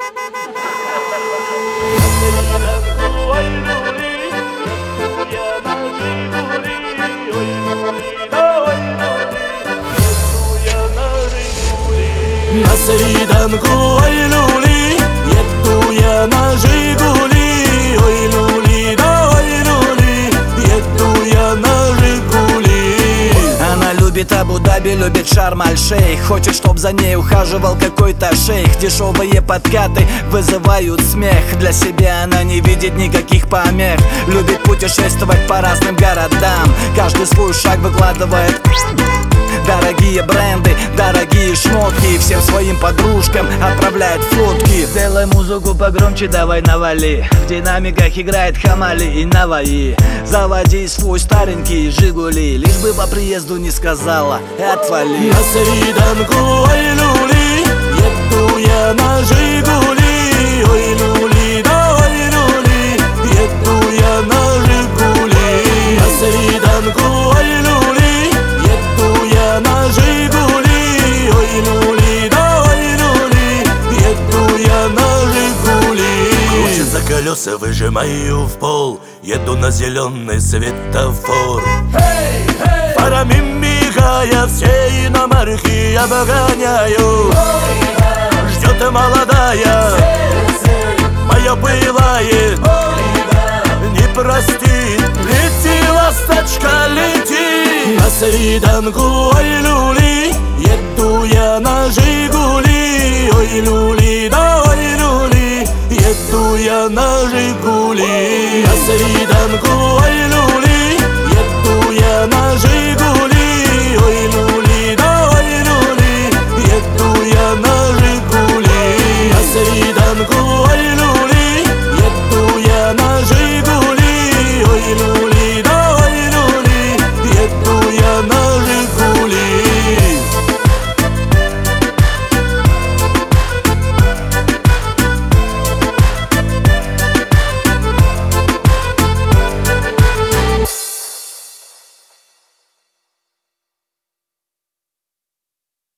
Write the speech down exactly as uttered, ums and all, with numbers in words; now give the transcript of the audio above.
На свиданку, ой, люли, еду я на Жигули. Ой, люли, да, ой, люли, еду я на Жигули. Она любит Абу-Даби, любит Шарм-аль-Шейх. Хочет, чтоб за ней ухаживал какой-то шейх. Дешевые подкаты вызывают смех. Для себя она не видит никаких помех. Любит путешествовать по разным городам. Каждый свой шаг выкладывает. Дорогие бренды, дорогие шмотки. Всем своим подружкам отправляет фотки. Делай музыку погромче, давай навали. В динамиках играет Хамали и Наваи. Заводи свой старенький Жигули. Лишь бы по приезду не сказала отвали. На свиданку, ой, люли, еду я на Жигули. Ой, люли, да, ой, люли, еду я на Жигули. На свиданку, ой, люли, еду я на Жигули. Ой, люли, да, ой, люли, еду я на Жигули. Крутятся колеса, выжимаю в пол, еду на зеленый светофор. Hey, hey! Фарами мигая, все иномарки обгоняю. Ждет молодая, моя бывает, не простит. Лети, ласточка, лети. На свиданку, ой, люли, еду я на Жигули. Ой, люли, да, ой, люли, еду я на Жигули. На свиданку.